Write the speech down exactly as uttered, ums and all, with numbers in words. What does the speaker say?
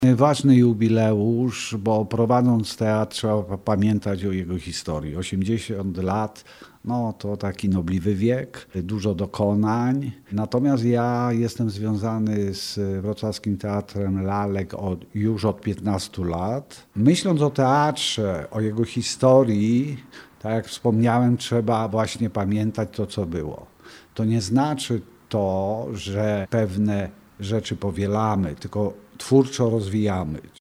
Ważny jubileusz, bo prowadząc teatr trzeba pamiętać o jego historii. osiemdziesiąt lat, no to taki nobliwy wiek, dużo dokonań. Natomiast ja jestem związany z Wrocławskim Teatrem Lalek od, już od piętnastu lat. Myśląc o teatrze, o jego historii, tak jak wspomniałem, trzeba właśnie pamiętać to, co było. To nie znaczy to, że pewne rzeczy powielamy, tylko twórczo rozwijamy.